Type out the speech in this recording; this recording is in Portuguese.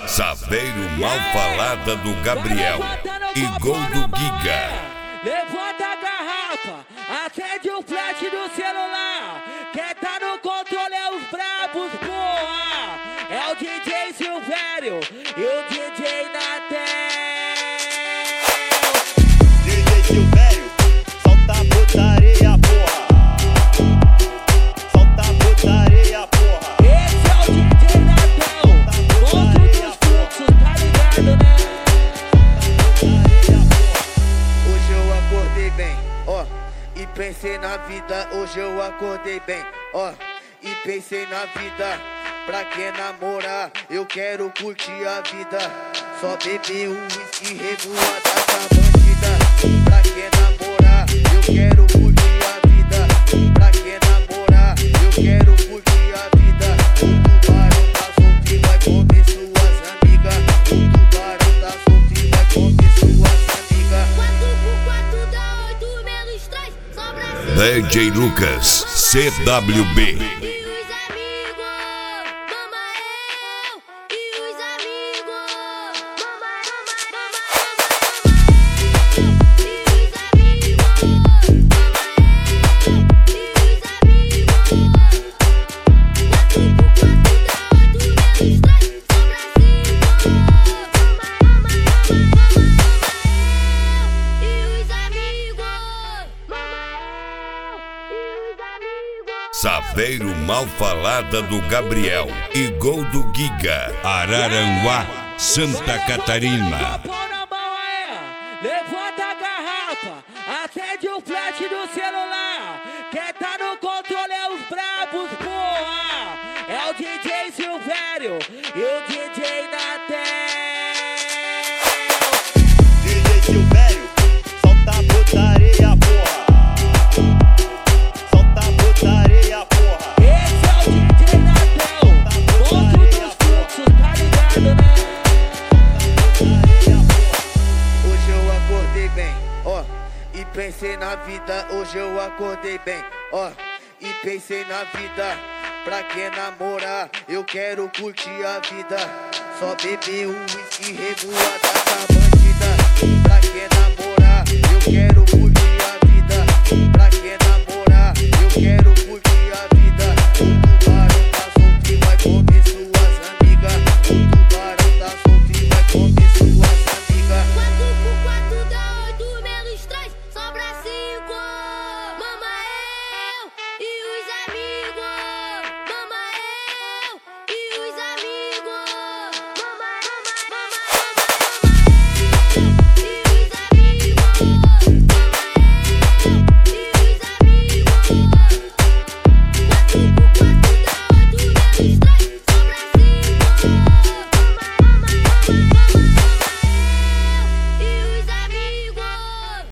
Saveiro mal falada do Gabriel e gol do Giga. Levanta a garrafa, acende o flash do celular. Quem tá no controle é os brabos, porra. É o DJ Silvério e o DJ Natel. DJ Silvério, solta a putaria, porra. Solta a putaria, porra. Esse é o DJ Natel, monstro dos fluxos, tá ligado, né? Hoje eu acordei bem, ó, e pensei na vida. Hoje eu acordei bem, ó, e pensei na vida. Pra quem namorar, eu quero curtir a vida. Só beber um whisky revoada com a bandida. Pra quem namorar, eu quero curtir a vida. Pra quem namorar, eu quero curtir a vida. O tubarão tá solto e vai comer suas amigas. O tubarão tá solto e vai comer suas amigas. 4x4 dá 8 menos 3, sobra 5. DJ Lucas, CWB. Saveiro mal falada do Gabriel e gol do Giga. Araranguá, Santa Catarina. Levanta a garrafa, acende o flash do celular. Quem tá no controle é os brabos, porra. É o DJ Silvério e o DJ Natel. DJ Silvério, solta a putaria, porra. Solta a putaria, porra. Esse é o DJ Natel, monstro dos fluxos, tá ligado, né? Hoje eu acordei bem, ó, e pensei na vida. Hoje eu acordei bem, ó, e pensei na vida. Pra quem namorar, eu quero curtir a vida. Só beber um whisky revoada